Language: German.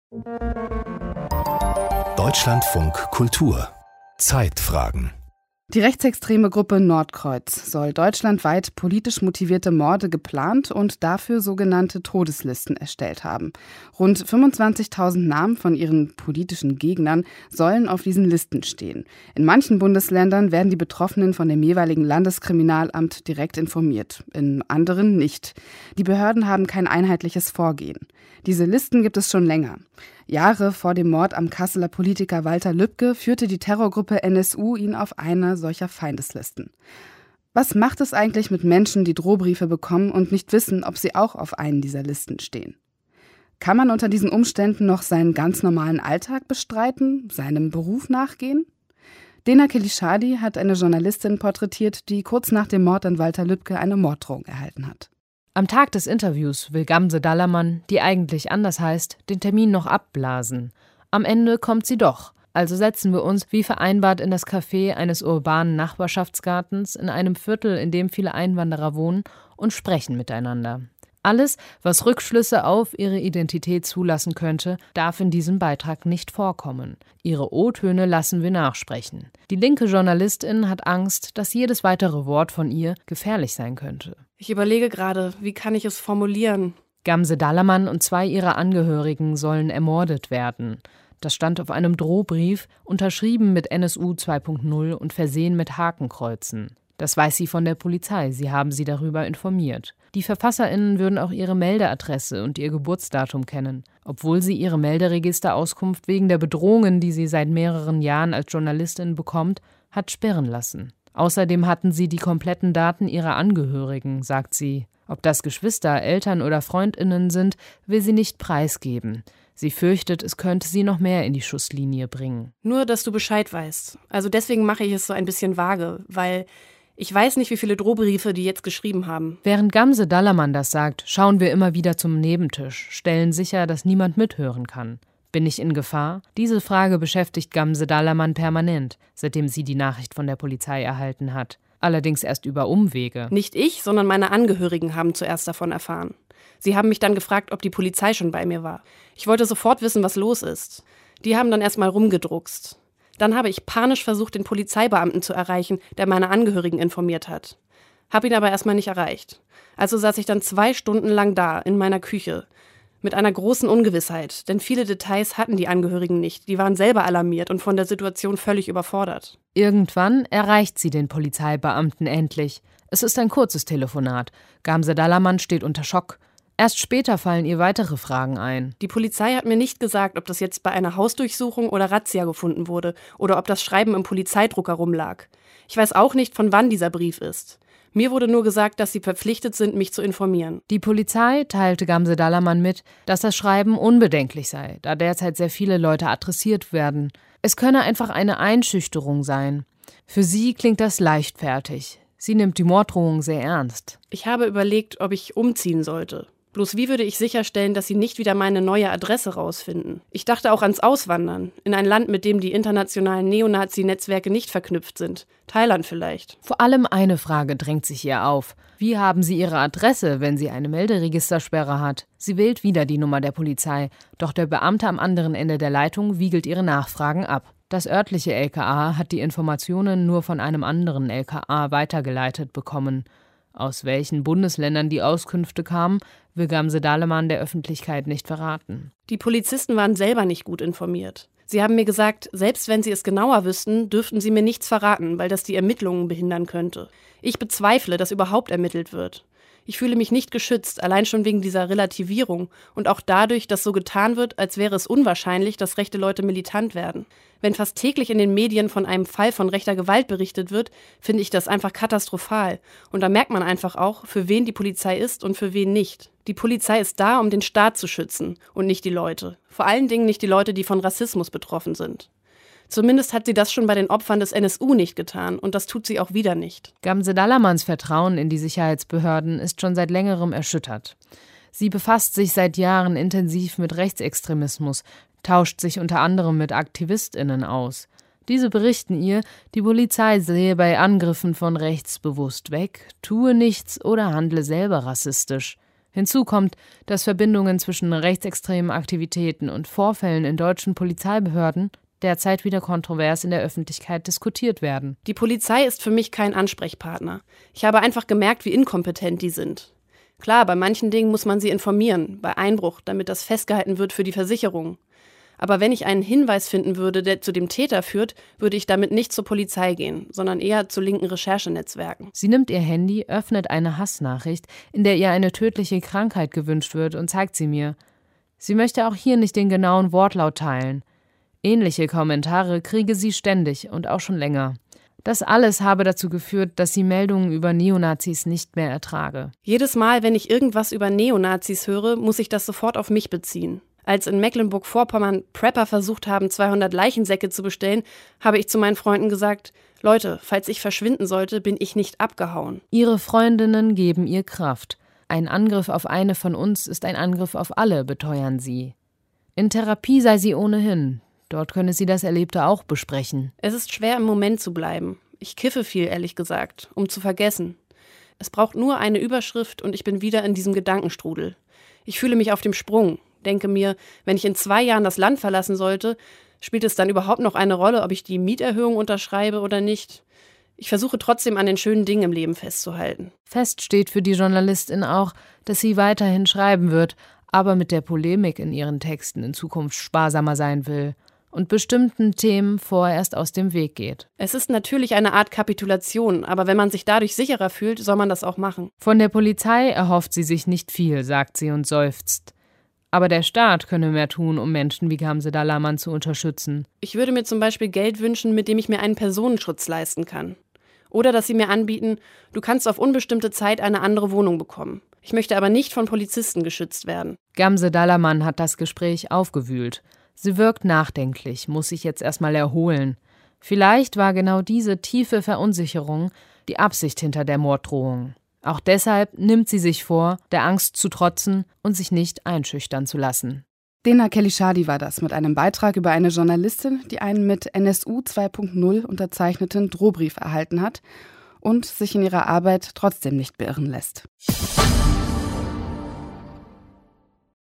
Deutschlandfunk Kultur Zeitfragen. Die rechtsextreme Gruppe Nordkreuz soll deutschlandweit politisch motivierte Morde geplant und dafür sogenannte Todeslisten erstellt haben. Rund 25.000 Namen von ihren politischen Gegnern sollen auf diesen Listen stehen. In manchen Bundesländern werden die Betroffenen von dem jeweiligen Landeskriminalamt direkt informiert, in anderen nicht. Die Behörden haben kein einheitliches Vorgehen. Diese Listen gibt es schon länger. Jahre vor dem Mord am Kasseler Politiker Walter Lübcke führte die Terrorgruppe NSU ihn auf eine solcher Feindeslisten. Was macht es eigentlich mit Menschen, die Drohbriefe bekommen und nicht wissen, ob sie auch auf einen dieser Listen stehen? Kann man unter diesen Umständen noch seinen ganz normalen Alltag bestreiten, seinem Beruf nachgehen? Dena Kelishadi hat eine Journalistin porträtiert, die kurz nach dem Mord an Walter Lübcke eine Morddrohung erhalten hat. Am Tag des Interviews will Gamse Dallermann, die eigentlich anders heißt, den Termin noch abblasen. Am Ende kommt sie doch. Also setzen wir uns wie vereinbart in das Café eines urbanen Nachbarschaftsgartens in einem Viertel, in dem viele Einwanderer wohnen, und sprechen miteinander. Alles, was Rückschlüsse auf ihre Identität zulassen könnte, darf in diesem Beitrag nicht vorkommen. Ihre O-Töne lassen wir nachsprechen. Die linke Journalistin hat Angst, dass jedes weitere Wort von ihr gefährlich sein könnte. Ich überlege gerade, wie kann ich es formulieren? Gamse Dallermann und 2 ihrer Angehörigen sollen ermordet werden. Das stand auf einem Drohbrief, unterschrieben mit NSU 2.0 und versehen mit Hakenkreuzen. Das weiß sie von der Polizei, sie haben sie darüber informiert. Die VerfasserInnen würden auch ihre Meldeadresse und ihr Geburtsdatum kennen, obwohl sie ihre Melderegisterauskunft wegen der Bedrohungen, die sie seit mehreren Jahren als Journalistin bekommt, hat sperren lassen. Außerdem hatten sie die kompletten Daten ihrer Angehörigen, sagt sie. Ob das Geschwister, Eltern oder FreundInnen sind, will sie nicht preisgeben. Sie fürchtet, es könnte sie noch mehr in die Schusslinie bringen. Nur, dass du Bescheid weißt. Also deswegen mache ich es so ein bisschen vage, weil ich weiß nicht, wie viele Drohbriefe die jetzt geschrieben haben. Während Gamse Dallermann das sagt, schauen wir immer wieder zum Nebentisch, stellen sicher, dass niemand mithören kann. Bin ich in Gefahr? Diese Frage beschäftigt Gamse Dallermann permanent, seitdem sie die Nachricht von der Polizei erhalten hat. Allerdings erst über Umwege. Nicht ich, sondern meine Angehörigen haben zuerst davon erfahren. Sie haben mich dann gefragt, ob die Polizei schon bei mir war. Ich wollte sofort wissen, was los ist. Die haben dann erstmal rumgedruckst. Dann habe ich panisch versucht, den Polizeibeamten zu erreichen, der meine Angehörigen informiert hat. Habe ihn aber erstmal nicht erreicht. Also saß ich dann 2 Stunden lang da, in meiner Küche. Mit einer großen Ungewissheit, denn viele Details hatten die Angehörigen nicht. Die waren selber alarmiert und von der Situation völlig überfordert. Irgendwann erreicht sie den Polizeibeamten endlich. Es ist ein kurzes Telefonat. Gamse Dallermann steht unter Schock. Erst später fallen ihr weitere Fragen ein. Die Polizei hat mir nicht gesagt, ob das jetzt bei einer Hausdurchsuchung oder Razzia gefunden wurde oder ob das Schreiben im Polizeidrucker rumlag. Ich weiß auch nicht, von wann dieser Brief ist. Mir wurde nur gesagt, dass sie verpflichtet sind, mich zu informieren. Die Polizei teilte Gamse Dallermann mit, dass das Schreiben unbedenklich sei, da derzeit sehr viele Leute adressiert werden. Es könne einfach eine Einschüchterung sein. Für sie klingt das leichtfertig. Sie nimmt die Morddrohung sehr ernst. Ich habe überlegt, ob ich umziehen sollte. Bloß wie würde ich sicherstellen, dass sie nicht wieder meine neue Adresse rausfinden? Ich dachte auch ans Auswandern, in ein Land, mit dem die internationalen Neonazi-Netzwerke nicht verknüpft sind. Thailand vielleicht. Vor allem eine Frage drängt sich ihr auf. Wie haben Sie Ihre Adresse, wenn sie eine Melderegistersperre hat? Sie wählt wieder die Nummer der Polizei, doch der Beamte am anderen Ende der Leitung wiegelt ihre Nachfragen ab. Das örtliche LKA hat die Informationen nur von einem anderen LKA weitergeleitet bekommen. Aus welchen Bundesländern die Auskünfte kamen, will Gamse Dallermann der Öffentlichkeit nicht verraten. Die Polizisten waren selber nicht gut informiert. Sie haben mir gesagt, selbst wenn sie es genauer wüssten, dürften sie mir nichts verraten, weil das die Ermittlungen behindern könnte. Ich bezweifle, dass überhaupt ermittelt wird. Ich fühle mich nicht geschützt, allein schon wegen dieser Relativierung und auch dadurch, dass so getan wird, als wäre es unwahrscheinlich, dass rechte Leute militant werden. Wenn fast täglich in den Medien von einem Fall von rechter Gewalt berichtet wird, finde ich das einfach katastrophal. Und da merkt man einfach auch, für wen die Polizei ist und für wen nicht. Die Polizei ist da, um den Staat zu schützen und nicht die Leute. Vor allen Dingen nicht die Leute, die von Rassismus betroffen sind. Zumindest hat sie das schon bei den Opfern des NSU nicht getan und das tut sie auch wieder nicht. Gamse Dallermanns Vertrauen in die Sicherheitsbehörden ist schon seit längerem erschüttert. Sie befasst sich seit Jahren intensiv mit Rechtsextremismus, tauscht sich unter anderem mit AktivistInnen aus. Diese berichten ihr, die Polizei sehe bei Angriffen von rechts bewusst weg, tue nichts oder handle selber rassistisch. Hinzu kommt, dass Verbindungen zwischen rechtsextremen Aktivitäten und Vorfällen in deutschen Polizeibehörden derzeit wieder kontrovers in der Öffentlichkeit diskutiert werden. Die Polizei ist für mich kein Ansprechpartner. Ich habe einfach gemerkt, wie inkompetent die sind. Klar, bei manchen Dingen muss man sie informieren, bei Einbruch, damit das festgehalten wird für die Versicherung. Aber wenn ich einen Hinweis finden würde, der zu dem Täter führt, würde ich damit nicht zur Polizei gehen, sondern eher zu linken Recherchenetzwerken. Sie nimmt ihr Handy, öffnet eine Hassnachricht, in der ihr eine tödliche Krankheit gewünscht wird, und zeigt sie mir. Sie möchte auch hier nicht den genauen Wortlaut teilen. Ähnliche Kommentare kriege sie ständig und auch schon länger. Das alles habe dazu geführt, dass sie Meldungen über Neonazis nicht mehr ertrage. Jedes Mal, wenn ich irgendwas über Neonazis höre, muss ich das sofort auf mich beziehen. Als in Mecklenburg-Vorpommern Prepper versucht haben, 200 Leichensäcke zu bestellen, habe ich zu meinen Freunden gesagt: Leute, falls ich verschwinden sollte, bin ich nicht abgehauen. Ihre Freundinnen geben ihr Kraft. Ein Angriff auf eine von uns ist ein Angriff auf alle, beteuern sie. In Therapie sei sie ohnehin. Dort könne sie das Erlebte auch besprechen. Es ist schwer, im Moment zu bleiben. Ich kiffe viel, ehrlich gesagt, um zu vergessen. Es braucht nur eine Überschrift und ich bin wieder in diesem Gedankenstrudel. Ich fühle mich auf dem Sprung, denke mir, wenn ich in 2 Jahren das Land verlassen sollte, spielt es dann überhaupt noch eine Rolle, ob ich die Mieterhöhung unterschreibe oder nicht? Ich versuche trotzdem an den schönen Dingen im Leben festzuhalten. Fest steht für die Journalistin auch, dass sie weiterhin schreiben wird, aber mit der Polemik in ihren Texten in Zukunft sparsamer sein will und bestimmten Themen vorerst aus dem Weg geht. Es ist natürlich eine Art Kapitulation, aber wenn man sich dadurch sicherer fühlt, soll man das auch machen. Von der Polizei erhofft sie sich nicht viel, sagt sie und seufzt. Aber der Staat könne mehr tun, um Menschen wie Gamze Dalaman zu unterstützen. Ich würde mir zum Beispiel Geld wünschen, mit dem ich mir einen Personenschutz leisten kann. Oder dass sie mir anbieten, du kannst auf unbestimmte Zeit eine andere Wohnung bekommen. Ich möchte aber nicht von Polizisten geschützt werden. Gamze Dalaman hat das Gespräch aufgewühlt. Sie wirkt nachdenklich, muss sich jetzt erstmal erholen. Vielleicht war genau diese tiefe Verunsicherung die Absicht hinter der Morddrohung. Auch deshalb nimmt sie sich vor, der Angst zu trotzen und sich nicht einschüchtern zu lassen. Dena Kelishadi war das mit einem Beitrag über eine Journalistin, die einen mit NSU 2.0 unterzeichneten Drohbrief erhalten hat und sich in ihrer Arbeit trotzdem nicht beirren lässt.